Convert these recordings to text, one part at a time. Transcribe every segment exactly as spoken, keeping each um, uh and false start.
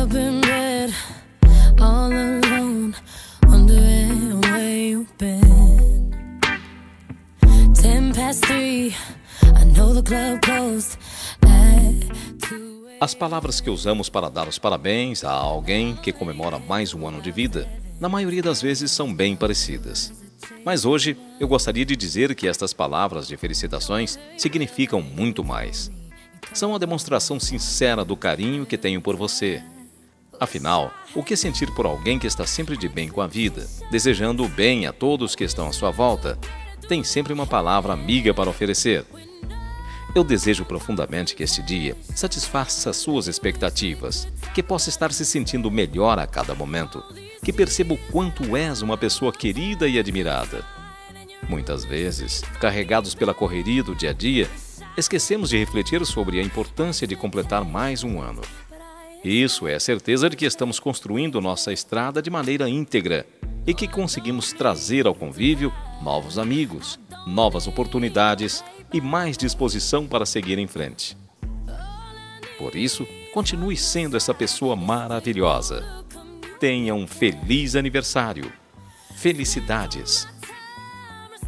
up in bed, all alone, wondering where you've been. Ten past three, I know the club closed at two. As palavras que usamos para dar os parabéns a alguém que comemora mais um ano de vida, na maioria das vezes são bem parecidas. Mas hoje eu gostaria de dizer que estas palavras de felicitações significam muito mais. São a demonstração sincera do carinho que tenho por você. Afinal, o que sentir por alguém que está sempre de bem com a vida, desejando o bem a todos que estão à sua volta, tem sempre uma palavra amiga para oferecer. Eu desejo profundamente que este dia satisfaça suas expectativas, que possa estar se sentindo melhor a cada momento, que perceba o quanto és uma pessoa querida e admirada. Muitas vezes, carregados pela correria do dia a dia, esquecemos de refletir sobre a importância de completar mais um ano. Isso é a certeza de que estamos construindo nossa estrada de maneira íntegra e que conseguimos trazer ao convívio novos amigos, novas oportunidades e mais disposição para seguir em frente. Por isso, continue sendo essa pessoa maravilhosa. Tenha um feliz aniversário. Felicidades!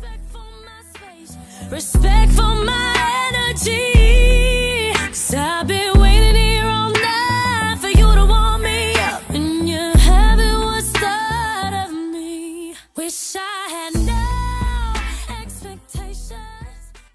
Respect for my energy, 'cause I've been